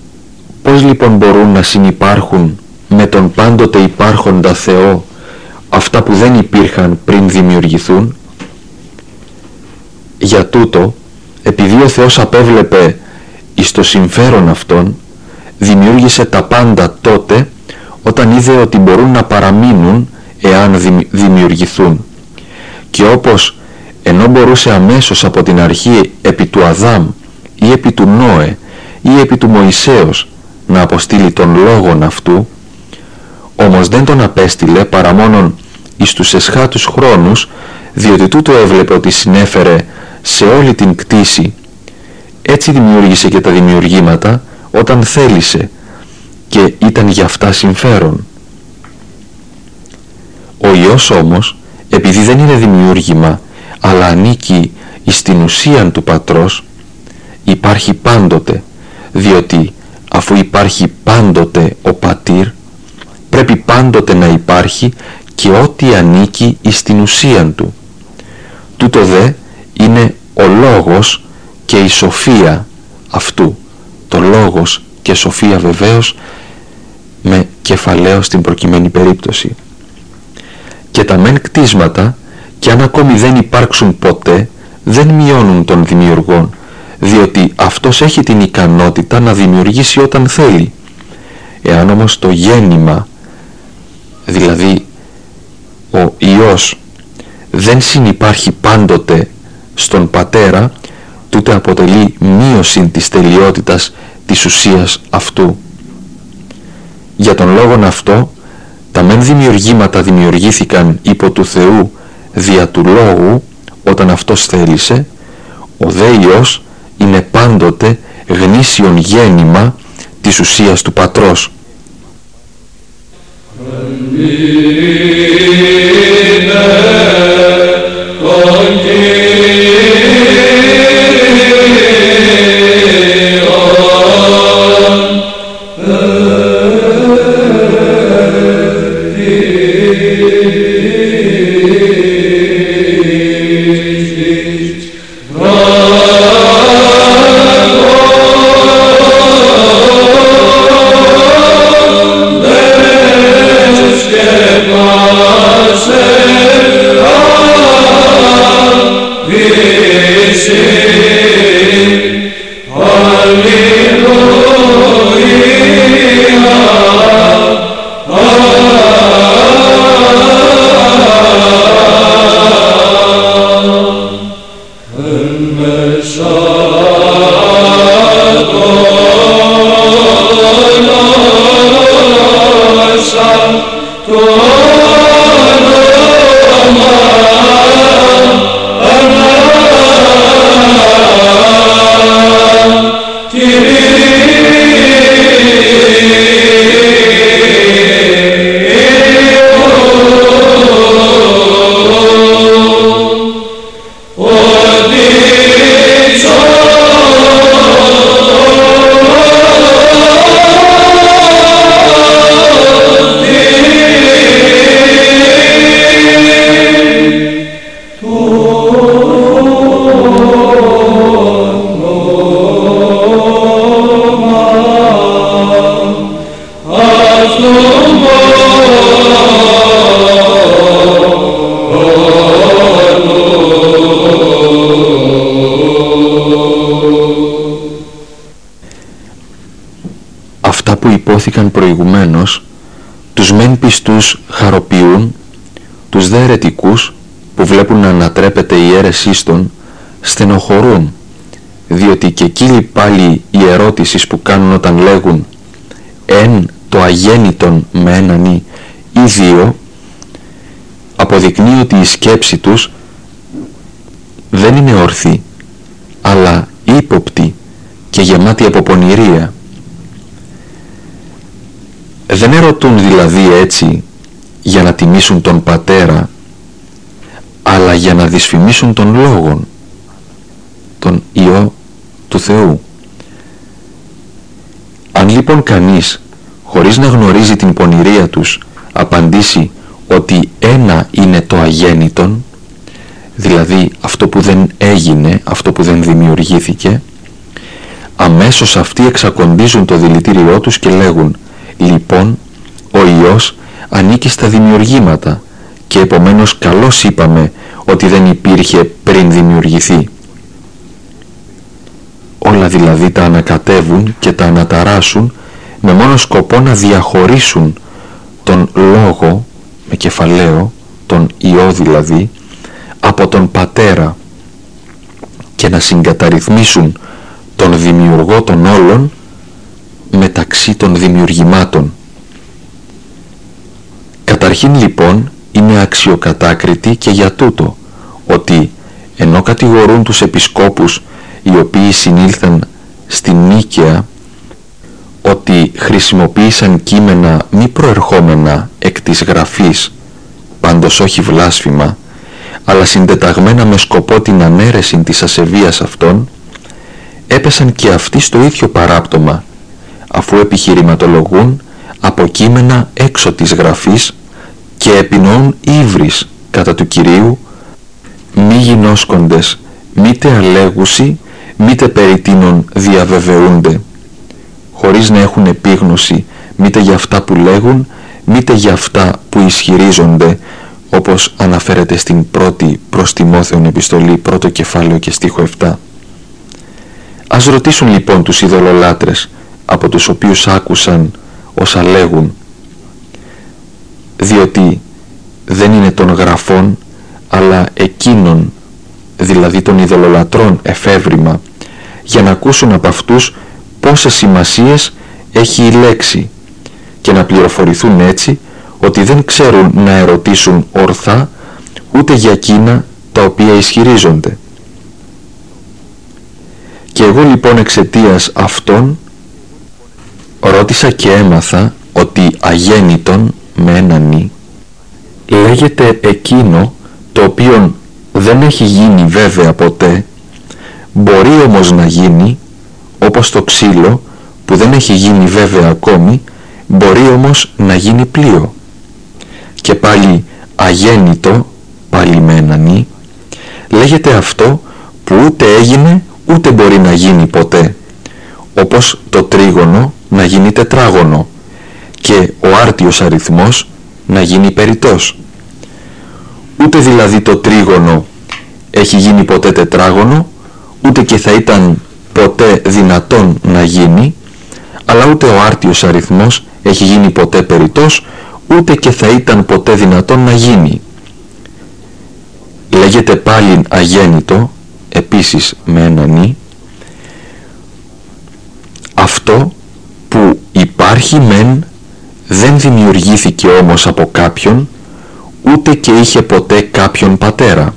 Πώς λοιπόν μπορούν να συνυπάρχουν με τον πάντοτε υπάρχοντα Θεό αυτά που δεν υπήρχαν πριν δημιουργηθούν. Για τούτο, επειδή ο Θεός απέβλεπε εις το συμφέρον αυτών, δημιούργησε τα πάντα τότε όταν είδε ότι μπορούν να παραμείνουν εάν δημιουργηθούν. Και όπως ενώ μπορούσε αμέσως από την αρχή επί του Αδάμ ή επί του Νόε ή επί του Μωυσέως να αποστείλει τον λόγον αυτού, όμως δεν τον απέστειλε παρά μόνον εις τους εσχάτους χρόνους, διότι τούτο έβλεπε ότι συνέφερε σε όλη την κτήση. Έτσι δημιούργησε και τα δημιουργήματα όταν θέλησε και ήταν για αυτά συμφέρον. Ο Υιός όμως, επειδή δεν είναι δημιούργημα αλλά ανήκει εις την ουσίαν του Πατρός, υπάρχει πάντοτε, διότι αφού υπάρχει πάντοτε ο Πατήρ, πρέπει πάντοτε να υπάρχει και ό,τι ανήκει εις την ουσίαν του. Τούτο δε είναι ο λόγος και η σοφία αυτού. Το λόγος και σοφία βεβαίως με κεφαλαίο στην προκειμένη περίπτωση. Και τα μεν κτίσματα, και αν ακόμη δεν υπάρξουν ποτέ, δεν μειώνουν τον δημιουργόν, διότι αυτός έχει την ικανότητα να δημιουργήσει όταν θέλει. Εάν όμως το γέννημα, δηλαδή ο Υιός, δεν συνυπάρχει πάντοτε στον Πατέρα, τούτε αποτελεί μείωση της τελειότητας της ουσίας αυτού. Για τον λόγον αυτό, τα μεν δημιουργήματα δημιουργήθηκαν υπό του Θεού δια του Λόγου όταν αυτός θέλησε, ο δε Υιός είναι πάντοτε γνήσιον γέννημα της ουσίας του Πατρός. Προηγουμένως, τους μεν πιστούς χαροποιούν, τους δε αιρετικούς που βλέπουν να ανατρέπεται η αίρεσής των στενοχωρούν, διότι και εκείνοι πάλι οι ερώτησεις που κάνουν όταν λέγουν «εν το αγέννητον με έναν ή, ή δύο», αποδεικνύει ότι η σκέψη τους δεν είναι ορθή, αλλά ύποπτη και γεμάτη από πονηρία. Δεν ερωτούν δηλαδή έτσι για να τιμήσουν τον Πατέρα, αλλά για να δυσφημίσουν τον Λόγον, τον Υιό του Θεού. Αν λοιπόν κανείς, χωρίς να γνωρίζει την πονηρία τους, απαντήσει ότι ένα είναι το αγέννητον, δηλαδή αυτό που δεν έγινε, αυτό που δεν δημιουργήθηκε, αμέσως αυτοί εξακοντίζουν το δηλητήριό τους και λέγουν «Λοιπόν, ο Υιός ανήκει στα δημιουργήματα και επομένως καλώς είπαμε ότι δεν υπήρχε πριν δημιουργηθεί. Όλα δηλαδή τα ανακατεύουν και τα αναταράσουν με μόνο σκοπό να διαχωρίσουν τον λόγο, με κεφαλαίο, τον Υιό δηλαδή, από τον Πατέρα και να συγκαταρρυθμίσουν τον δημιουργό των όλων μεταξύ των δημιουργημάτων. Καταρχήν λοιπόν είναι αξιοκατάκριτοι και για τούτο, ότι ενώ κατηγορούν τους επισκόπους οι οποίοι συνήλθαν στην Νίκαια ότι χρησιμοποίησαν κείμενα μη προερχόμενα εκ της γραφής, πάντως όχι βλάσφημα, αλλά συντεταγμένα με σκοπό την ανέρεση της ασεβίας αυτών, έπεσαν και αυτοί στο ίδιο παράπτωμα, αφού επιχειρηματολογούν από κείμενα έξω της γραφής και επινοούν ύβρις κατά του Κυρίου, μη γινώσκοντες, μήτε αλέγουσι, μήτε περί τίνων διαβεβαιούνται, χωρίς να έχουν επίγνωση μήτε για αυτά που λέγουν, μήτε για αυτά που ισχυρίζονται, όπως αναφέρεται στην πρώτη προς Τιμόθεον επιστολή, πρώτο κεφάλαιο και στίχο επτά. Ας ρωτήσουν λοιπόν τους ειδωλολάτρες, από τους οποίους άκουσαν όσα λέγουν, διότι δεν είναι των γραφών, αλλά εκείνων, δηλαδή των ειδωλολατρών εφεύρημα, για να ακούσουν από αυτούς πόσες σημασίες έχει η λέξη και να πληροφορηθούν έτσι ότι δεν ξέρουν να ερωτήσουν ορθά ούτε για εκείνα τα οποία ισχυρίζονται. Και εγώ λοιπόν εξαιτίας αυτών ρώτησα και έμαθα ότι αγέννητον με έναν «η» λέγεται εκείνο το οποίο δεν έχει γίνει βέβαια ποτέ, μπορεί όμως να γίνει, όπως το ξύλο που δεν έχει γίνει βέβαια ακόμη, μπορεί όμως να γίνει πλοίο. Και πάλι αγέννητο, πάλι με έναν «η», λέγεται αυτό που ούτε έγινε ούτε μπορεί να γίνει ποτέ, όπως το τρίγωνο να γίνει τετράγωνο και ο άρτιος αριθμός να γίνει περιττός. Ούτε δηλαδή το τρίγωνο έχει γίνει ποτέ τετράγωνο, ούτε και θα ήταν ποτέ δυνατόν να γίνει, αλλά ούτε ο άρτιος αριθμός έχει γίνει ποτέ περιττός, ούτε και θα ήταν ποτέ δυνατόν να γίνει. Λέγεται πάλι αγέννητο, επίσης με έναν «η», αυτό που υπάρχει μεν, δεν δημιουργήθηκε όμως από κάποιον, ούτε και είχε ποτέ κάποιον πατέρα.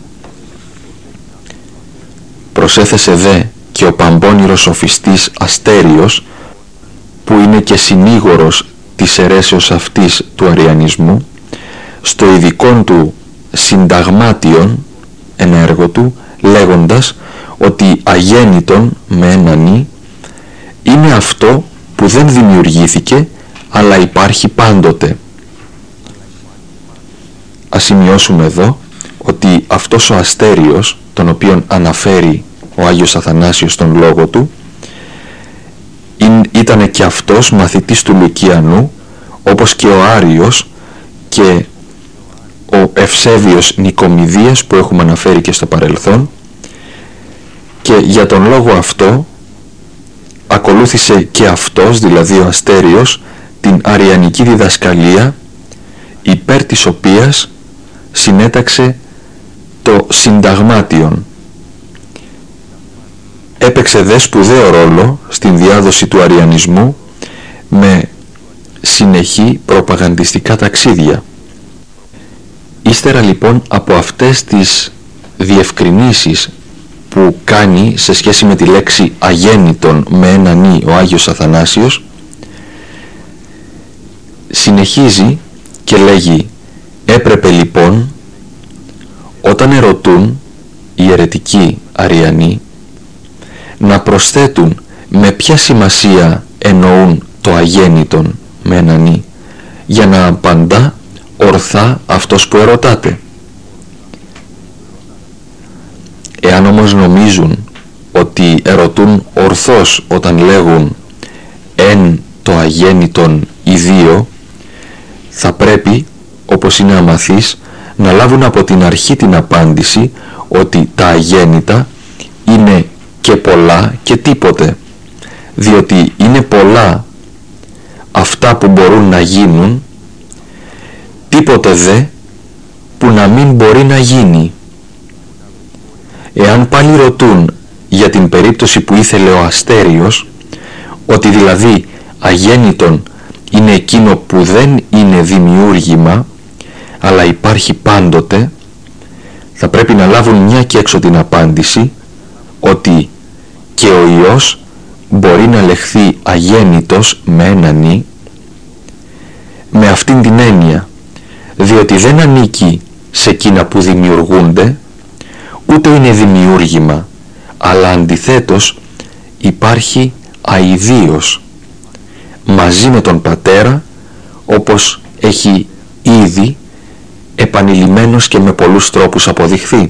Προσέθεσε δε και ο παμπώνηρος σοφιστής Αστέριος, που είναι και συνήγορος της αιρέσεως αυτής του αριανισμού, στο ειδικόν του συνταγμάτιον, ένα έργο του, λέγοντας ότι αγέννητον με έναν «η» είναι αυτό που δεν δημιουργήθηκε αλλά υπάρχει πάντοτε. Ας σημειώσουμε εδώ ότι αυτός ο Αστέριος, τον οποίον αναφέρει ο Άγιος Αθανάσιος στον λόγο του, ήταν και αυτός μαθητής του Λουκιανού, όπως και ο Άριος και ο Ευσέβιος Νικομηδίας που έχουμε αναφέρει και στο παρελθόν, και για τον λόγο αυτό ακολούθησε και αυτός, δηλαδή ο Αστέριος, την αριανική διδασκαλία, υπέρ της οποίας συνέταξε το συνταγμάτιον. Έπαιξε δε σπουδαίο ρόλο στην διάδοση του αριανισμού με συνεχή προπαγανδιστικά ταξίδια. Ύστερα λοιπόν από αυτές τις διευκρινήσεις που κάνει σε σχέση με τη λέξη αγέννητον με έναν «η» ο Άγιος Αθανάσιος, συνεχίζει και λέγει: έπρεπε λοιπόν όταν ερωτούν οι αιρετικοί αριανοί να προσθέτουν με ποια σημασία εννοούν το αγέννητον με έναν «η», για να απαντά ορθά αυτός που ερωτάται. Εάν όμως νομίζουν ότι ερωτούν ορθώς όταν λέγουν «εν το αγέννητον ιδίο», θα πρέπει, όπως είναι αμαθής, να λάβουν από την αρχή την απάντηση ότι τα αγέννητα είναι και πολλά και τίποτε, διότι είναι πολλά αυτά που μπορούν να γίνουν, τίποτε δε που να μην μπορεί να γίνει. Εάν πάλι ρωτούν για την περίπτωση που ήθελε ο Αστέριος, ότι δηλαδή αγέννητον είναι εκείνο που δεν είναι δημιούργημα, αλλά υπάρχει πάντοτε, θα πρέπει να λάβουν μια και έξω την απάντηση ότι και ο Υιός μπορεί να λεχθεί αγέννητος με έναν Υ, με αυτήν την έννοια, διότι δεν ανήκει σε εκείνα που δημιουργούνται, ούτε είναι δημιούργημα, αλλά αντιθέτως υπάρχει αηδίως, μαζί με τον Πατέρα, όπως έχει ήδη επανειλημμένος και με πολλούς τρόπους αποδειχθεί.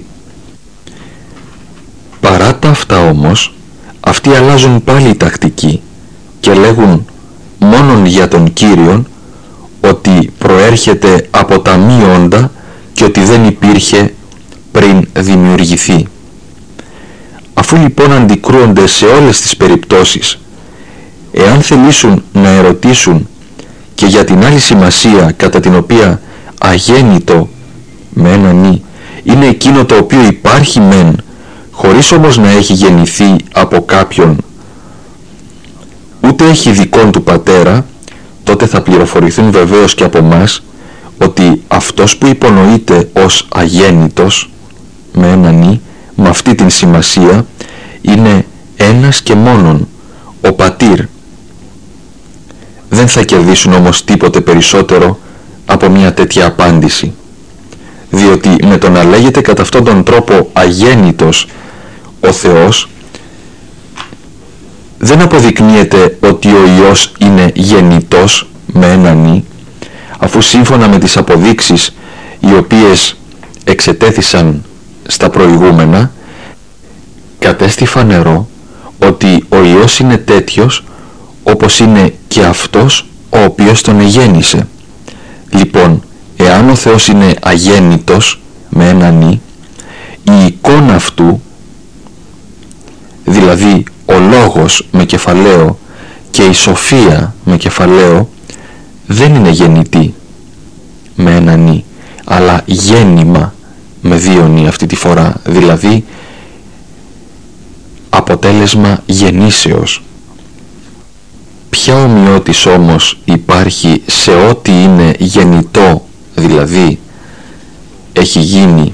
Παρά τα αυτά όμως, αυτοί αλλάζουν πάλι τακτική και λέγουν μόνον για τον Κύριον ότι προέρχεται από τα μη όντα και ότι δεν υπήρχε πριν δημιουργηθεί. Αφού λοιπόν αντικρούονται σε όλες τις περιπτώσεις, εάν θελήσουν να ερωτήσουν και για την άλλη σημασία κατά την οποία αγέννητο με έναν Υ είναι εκείνο το οποίο υπάρχει μεν, χωρίς όμως να έχει γεννηθεί από κάποιον, ούτε έχει δικών του πατέρα, τότε θα πληροφορηθούν βεβαίως και από μας ότι αυτός που υπονοείται ως αγέννητος με έναν Υ, με αυτή την σημασία, είναι ένας και μόνον, ο πατήρ. Δεν θα κερδίσουν όμως τίποτε περισσότερο από μια τέτοια απάντηση, διότι με το να λέγεται κατά αυτόν τον τρόπο αγέννητος ο Θεός, δεν αποδεικνύεται ότι ο Υιός είναι γεννητός με έναν Υ, αφού σύμφωνα με τις αποδείξεις οι οποίες εξετέθησαν στα προηγούμενα, κατέστη φανερό ότι ο Υιός είναι τέτοιος όπως είναι και αυτός ο οποίος τον εγέννησε. Λοιπόν, εάν ο Θεός είναι αγέννητος με έναν Υ, η εικόνα αυτού, δηλαδή ο λόγος με κεφαλαίο και η σοφία με κεφαλαίο, δεν είναι γεννητή με έναν Υ, αλλά γέννημα με δύο Υ αυτή τη φορά, δηλαδή αποτέλεσμα γεννήσεως. Ποια ομοιότης όμως υπάρχει σε ό,τι είναι γεννητό, δηλαδή έχει γίνει,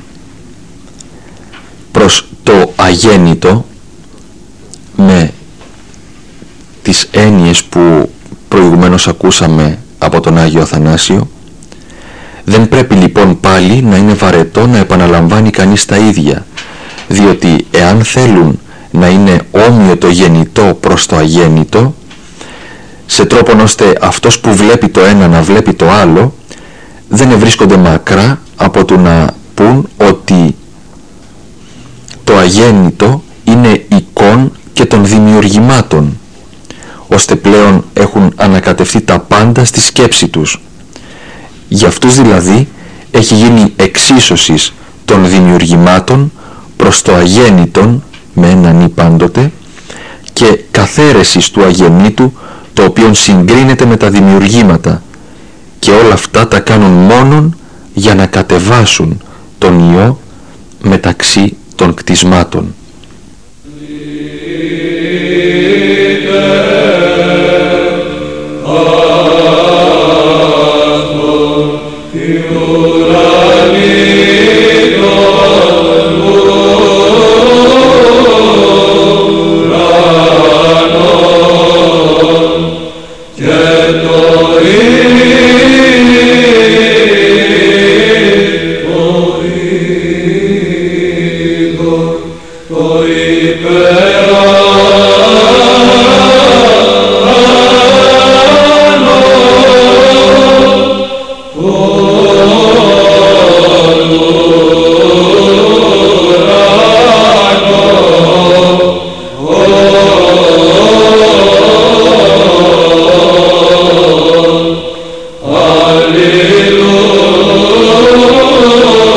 προς το αγέννητο, με τις έννοιες που προηγουμένως ακούσαμε από τον Άγιο Αθανάσιο? Δεν πρέπει λοιπόν πάλι να είναι βαρετό να επαναλαμβάνει κανείς τα ίδια, διότι εάν θέλουν να είναι όμοιο το γεννητό προς το αγέννητο, σε τρόπον ώστε αυτός που βλέπει το ένα να βλέπει το άλλο, δεν βρίσκονται μακρά από το να πούν ότι το αγέννητο είναι εικόν και των δημιουργημάτων, ώστε πλέον έχουν ανακατευτεί τα πάντα στη σκέψη τους. Για αυτούς δηλαδή έχει γίνει εξίσωσης των δημιουργημάτων προς το αγέννητον με έναν Υ πάντοτε, και καθαίρεσης του αγεννήτου, το οποίο συγκρίνεται με τα δημιουργήματα, και όλα αυτά τα κάνουν μόνον για να κατεβάσουν τον Υιό μεταξύ των κτισμάτων. Alleluia.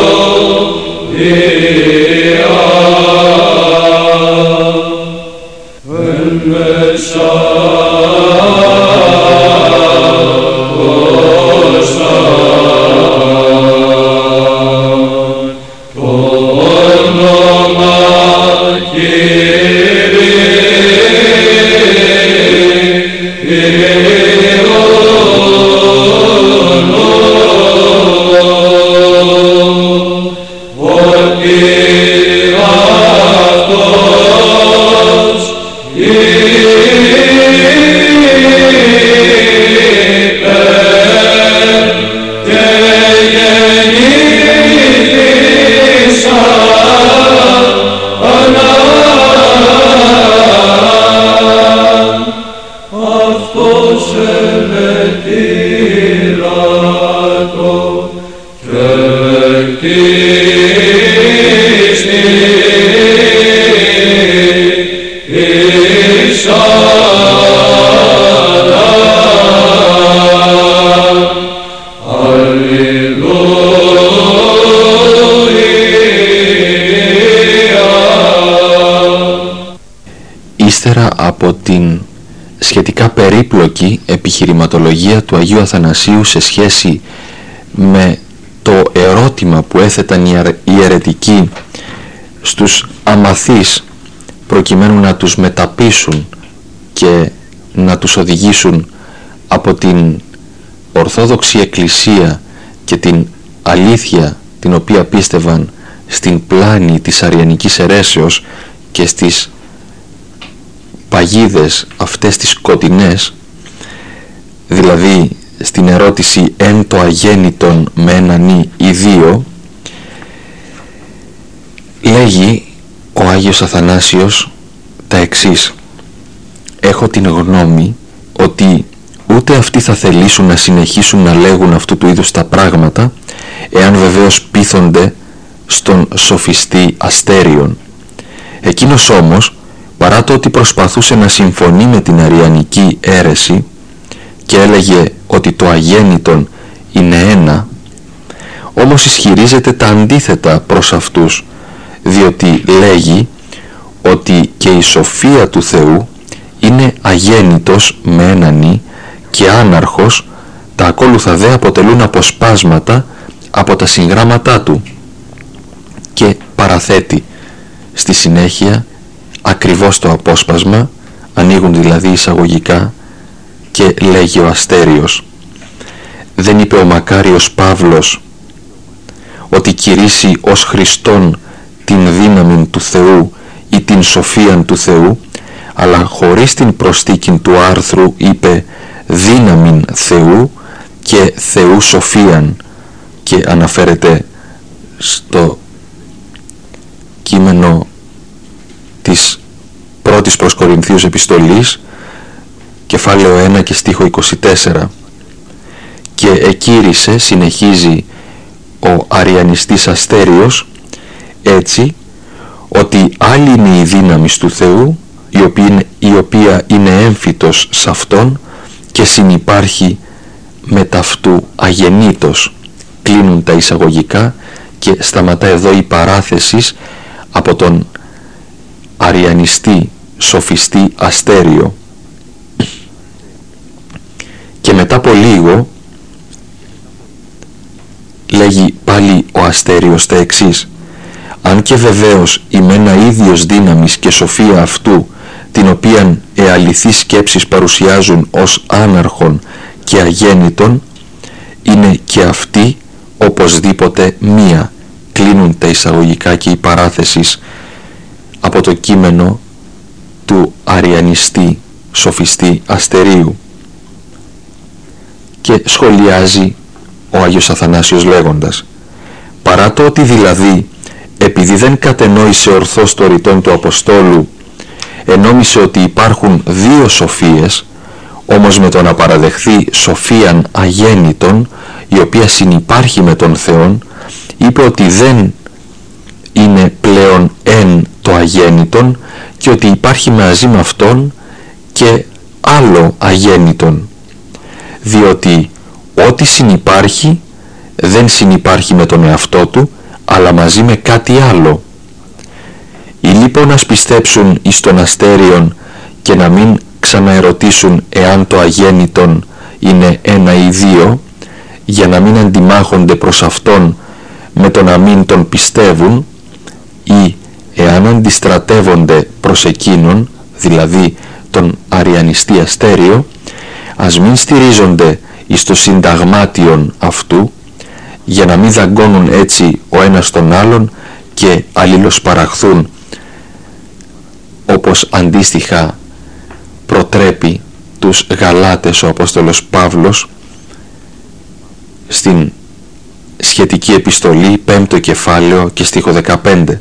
ύστερα από την σχετικά περίπλοκη επιχειρηματολογία του Αγίου Αθανασίου σε σχέση με το ερώτημα που έθεταν οι αιρετικοί στους αμαθείς προκειμένου να τους μεταπείσουν και να τους οδηγήσουν από την Ορθόδοξη Εκκλησία και την αλήθεια την οποία πίστευαν στην πλάνη της αριανικής αιρέσεως και στις παγίδες αυτές τις σκοτεινές, δηλαδή στην ερώτηση «εν το αγέννητον με έναν ή, ή δύο», λέγει ο Άγιος Αθανάσιος τα εξής: «Έχω την γνώμη ότι ούτε αυτοί θα θελήσουν να συνεχίσουν να λέγουν αυτού του είδους τα πράγματα, εάν βεβαίως πείθονται στον σοφιστή Αστέριον. Εκείνος όμως, παρά το ότι προσπαθούσε να συμφωνεί με την αριανική αίρεση και έλεγε ότι το αγέννητον είναι ένα, όμως ισχυρίζεται τα αντίθετα προς αυτούς, διότι λέγει ότι και η σοφία του Θεού είναι αγέννητος με έναν ή και άναρχος, τα ακόλουθα δε αποτελούν αποσπάσματα από τα συγγράμματά του». Και παραθέτει στη συνέχεια ακριβώς το απόσπασμα, ανοίγουν δηλαδή εισαγωγικά και λέγει ο Αστέριος: «Δεν είπε ο μακάριος Παύλος ότι κηρύσσει ως Χριστόν την δύναμη του Θεού ή την σοφίαν του Θεού, αλλά χωρίς την προστίκην του άρθρου είπε δύναμην Θεού και Θεού σοφίαν», και αναφέρεται στο κείμενο της πρώτης προς Κορινθίους επιστολής, κεφάλαιο ένα και στίχο είκοσι τέσσερα. «Και εκήρυσε», συνεχίζει ο αριανιστής Αστέριος, «έτσι ότι άλλη είναι η δύναμη του Θεού, η οποία είναι, η οποία είναι έμφυτος σ' αυτόν και συνυπάρχει με ταυτού αγενήτως». Κλείνουν τα εισαγωγικά και σταματά εδώ η παράθεση από τον αριανιστή σοφιστή Αστέριο. Και μετά από λίγο λέγει πάλι ο Αστέριος τα εξής: «Αν και βεβαίως ημένα ίδιος δύναμης και σοφία αυτού, την οποίαν εαληθείς σκέψεις παρουσιάζουν ως άναρχον και αγέννητον, είναι και αυτή οπωσδήποτε μία». Κλείνουν τα εισαγωγικά και η παράθεσης από το κείμενο του αριανιστή σοφιστή Αστερίου. Και σχολιάζει ο Άγιος Αθανάσιος λέγοντας: «Παρά το ότι δηλαδή, επειδή δεν κατενόησε ορθώς το ρητόν του Αποστόλου, ενόμισε ότι υπάρχουν δύο σοφίες, όμως με το να παραδεχθεί σοφίαν αγέννητον, η οποία συνυπάρχει με τον Θεόν, είπε ότι δεν είναι πλέον εν το αγέννητον και ότι υπάρχει μαζί με αυτόν και άλλο αγέννητον, διότι ό,τι συνυπάρχει δεν συνυπάρχει με τον εαυτό του, αλλά μαζί με κάτι άλλο. Ή λοιπόν ας πιστέψουν εις τον Αστέριον και να μην ξαναερωτήσουν εάν το αγέννητον είναι ένα ή δύο, για να μην αντιμάχονται προς αυτόν με το να μην τον πιστεύουν, ή εάν αντιστρατεύονται προς εκείνον, δηλαδή τον αριανιστή Αστέριο, ας μην στηρίζονται εις το συνταγμάτιον αυτού, για να μην δαγκώνουν έτσι ο ένας τον άλλον και αλληλοσπαραχθούν, όπως αντίστοιχα προτρέπει τους Γαλάτες ο Απόστολος Παύλος στην σχετική επιστολή, πέμπτο κεφάλαιο και στίχο δεκαπέντε.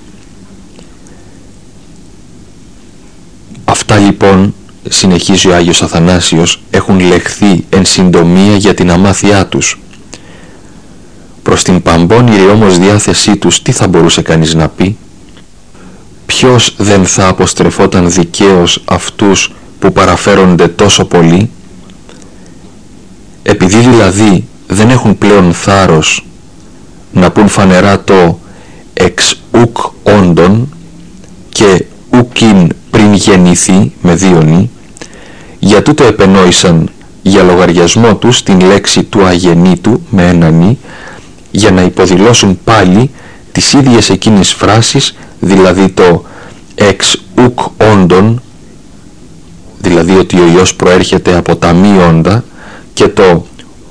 Αυτά λοιπόν, συνεχίζει ο Άγιος Αθανάσιος, έχουν λεχθεί εν συντομία για την αμάθειά τους. Προς την παμπώνηρη όμως διάθεσή τους τι θα μπορούσε κανείς να πει? Ποιος δεν θα αποστρεφόταν δικαίως αυτούς που παραφέρονται τόσο πολύ? Επειδή δηλαδή δεν έχουν πλέον θάρρος να πούν φανερά το εξ ουκ όντων και ουκιν πριν γεννηθεί με δίονη, για τούτο επενόησαν για λογαριασμό τους την λέξη του αγεννήτου με ένα νι, για να υποδηλώσουν πάλι τις ίδιες εκείνες φράσεις, δηλαδή το εξ ουκ όντων, δηλαδή ότι ο Υιός προέρχεται από τα μη όντα, και το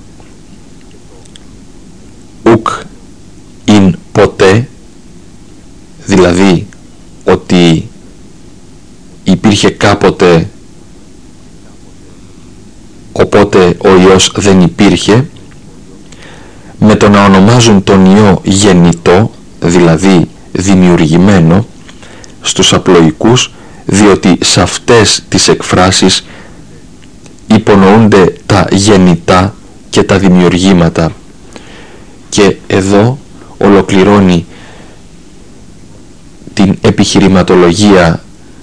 ουκ ειν ποτέ, δηλαδή ότι υπήρχε κάποτε οπότε ο Υιός δεν υπήρχε, με το να ονομάζουν τον Υιό γεννητό, δηλαδή δημιουργημένο, στους απλοϊκούς, διότι σε αυτές τις εκφράσεις υπονοούνται τα γεννητά και τα δημιουργήματα. Και εδώ ολοκληρώνει την επιχειρηματολογία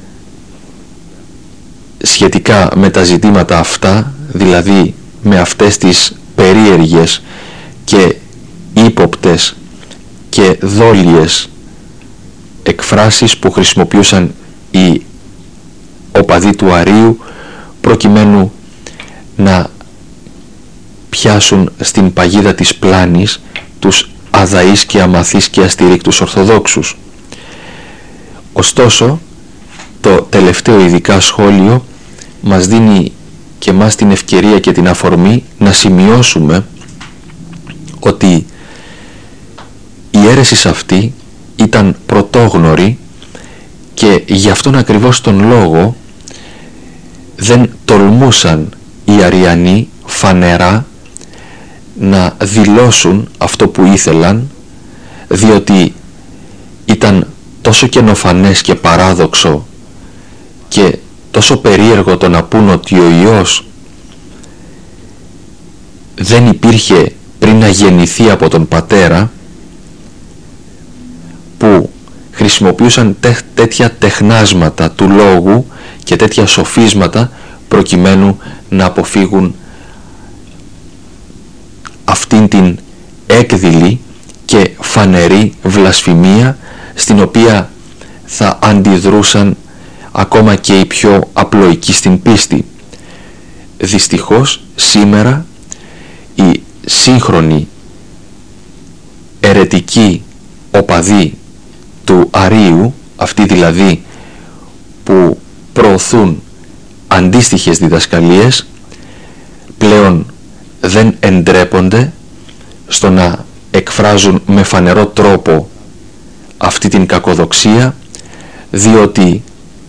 σχετικά με τα ζητήματα αυτά, δηλαδή με αυτές τις περίεργες και ύποπτες και δόλιες εκφράσεις που χρησιμοποιούσαν οι οπαδοί του Αρείου προκειμένου να πιάσουν στην παγίδα της πλάνης τους αδαείς και αμαθείς και αστηρίκτους Ορθοδόξους. Ωστόσο, το τελευταίο ειδικά σχόλιο μας δίνει και μας την ευκαιρία και την αφορμή να σημειώσουμε ότι η αίρεση αυτή ήταν πρωτόγνωρη και γι' αυτόν ακριβώς τον λόγο δεν τολμούσαν οι Αριανοί φανερά να δηλώσουν αυτό που ήθελαν, διότι ήταν τόσο καινοφανές και παράδοξο και τόσο περίεργο το να πούν ότι ο Υιός δεν υπήρχε πριν να γεννηθεί από τον Πατέρα, που χρησιμοποιούσαν τέ, τέτοια τεχνάσματα του λόγου και τέτοια σοφίσματα προκειμένου να αποφύγουν αυτήν την έκδηλη και φανερή βλασφημία, στην οποία θα αντιδρούσαν ακόμα και οι πιο απλοϊκοί στην πίστη. Δυστυχώς σήμερα οι σύγχρονοι αιρετικοί οπαδοί του Αρείου, αυτοί δηλαδή που προωθούν αντίστοιχες διδασκαλίες, πλέον δεν εντρέπονται στο να εκφράζουν με φανερό τρόπο αυτή την κακοδοξία, διότι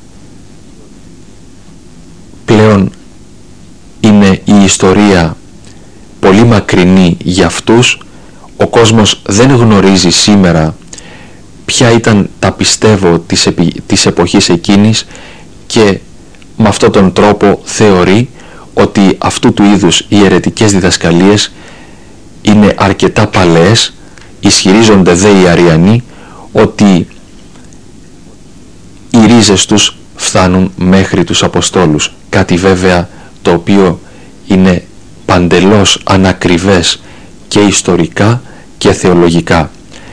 πλέον είναι η ιστορία πολύ μακρινή για αυτούς. Ο κόσμος δεν γνωρίζει σήμερα ποια ήταν τα πιστεύω της, επι... της εποχής εκείνης, και με αυτόν τον τρόπο θεωρεί ότι αυτού του είδους οι αιρετικές διδασκαλίες είναι αρκετά παλαιές. Ισχυρίζονται δε οι Αριανοί ότι οι ρίζες τους φτάνουν μέχρι τους Αποστόλους, κάτι βέβαια το οποίο είναι παντελώς ανακριβές και ιστορικά και θεολογικά.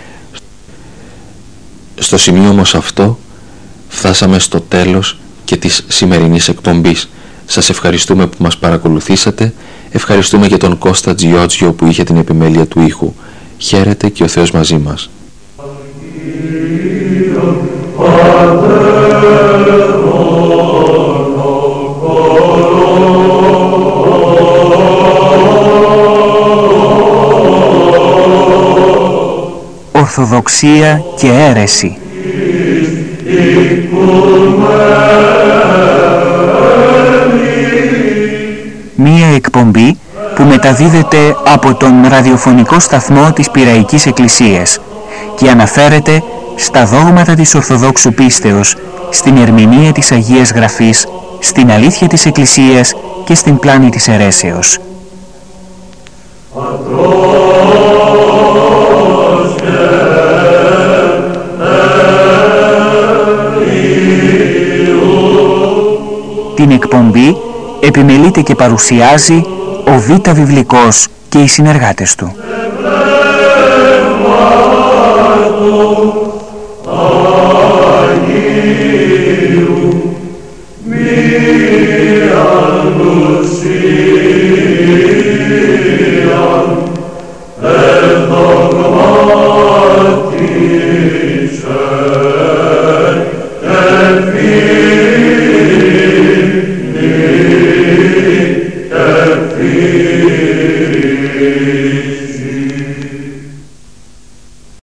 Στο σημείο όμως αυτό φτάσαμε στο τέλος και της σημερινής εκπομπής. Σας ευχαριστούμε που μας παρακολουθήσατε. Ευχαριστούμε και τον Κώστα Τζιότζιο που είχε την επιμέλεια του ήχου. Χαίρετε και ο Θεός μαζί μας. Ορθοδοξία και αίρεση. Μία εκπομπή που μεταδίδεται από τον ραδιοφωνικό σταθμό της Πειραϊκής Εκκλησίας και αναφέρεται στα δόγματα της Ορθοδόξου πίστεως, στην ερμηνεία της Αγίας Γραφής, στην αλήθεια της Εκκλησίας και στην πλάνη της αιρέσεως. Την εκπομπή επιμελείται και παρουσιάζει ο Β' Βιβλικός και οι συνεργάτες του. Fear